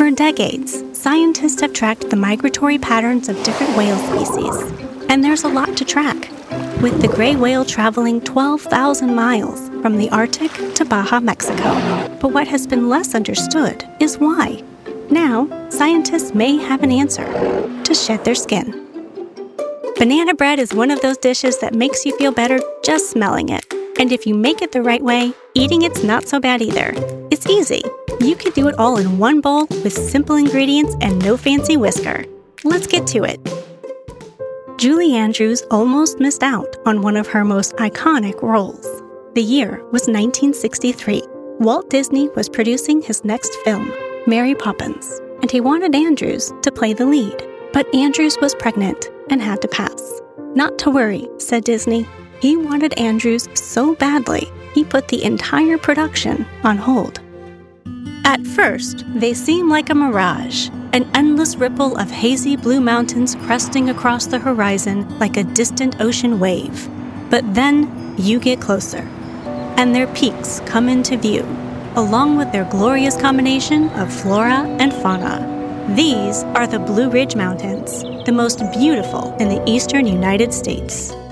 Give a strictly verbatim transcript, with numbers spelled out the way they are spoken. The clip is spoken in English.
For decades, scientists have tracked the migratory patterns of different whale species, and there's a lot to track, with the gray whale traveling twelve thousand miles from the Arctic to Baja, Mexico. But what has been less understood is why. Now, scientists may have an answer: to shed their skin. Banana bread is one of those dishes that makes you feel better just smelling it. And if you make it the right way, eating it's not so bad either. It's easy. You can do it all in one bowl with simple ingredients and no fancy whisker. Let's get to it. Julie Andrews almost missed out on one of her most iconic roles. The year was nineteen sixty-three. Walt Disney was producing his next film, Mary Poppins, and he wanted Andrews to play the lead. But Andrews was pregnant and had to pass. Not to worry, said Disney. He wanted Andrews so badly, he put the entire production on hold. At first, they seem like a mirage, an endless ripple of hazy blue mountains cresting across the horizon like a distant ocean wave. But then you get closer, and their peaks come into view, along with their glorious combination of flora and fauna. These are the Blue Ridge Mountains, the most beautiful in the eastern United States.